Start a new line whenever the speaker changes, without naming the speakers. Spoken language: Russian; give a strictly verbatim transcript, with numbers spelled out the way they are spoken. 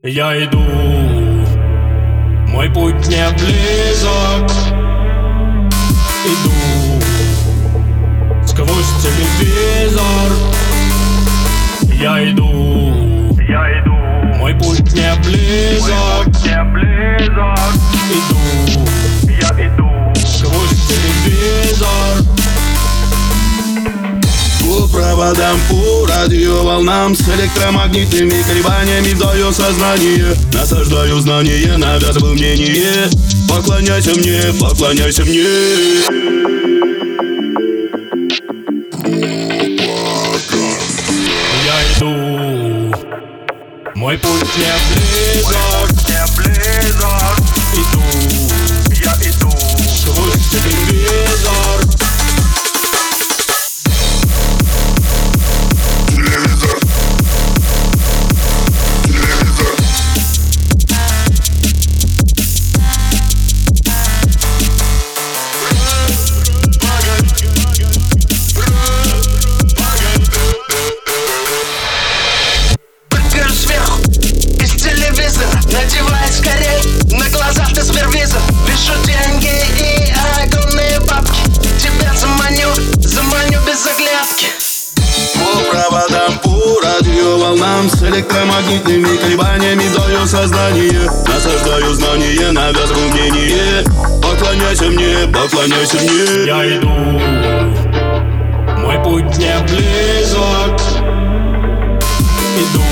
Я иду, мой путь не близок. Иду сквозь телевизор. Я иду, я иду, мой путь не близок. Не близок. Иду, я иду сквозь телевизор.
По проводам, по радиоволнам, с электромагнитными колебаниями вдаю сознание. Насаждаю знание, навязываю мнение. Поклоняйся мне, поклоняйся мне.
Я иду, мой путь не близок. Не близок. Иду, я иду сквозь телевизор.
Надевай скорей, на глазах ты супервизор. Вижу деньги и огромные бабки. Тебя заманю, заманю без оглядки.
По проводам, по радиоволнам, с электромагнитными колебаниями вдаю сознание. Насаждаю знание, навязываю мнение. Поклоняйся мне, поклоняйся мне.
Я иду, мой путь не близок. Иду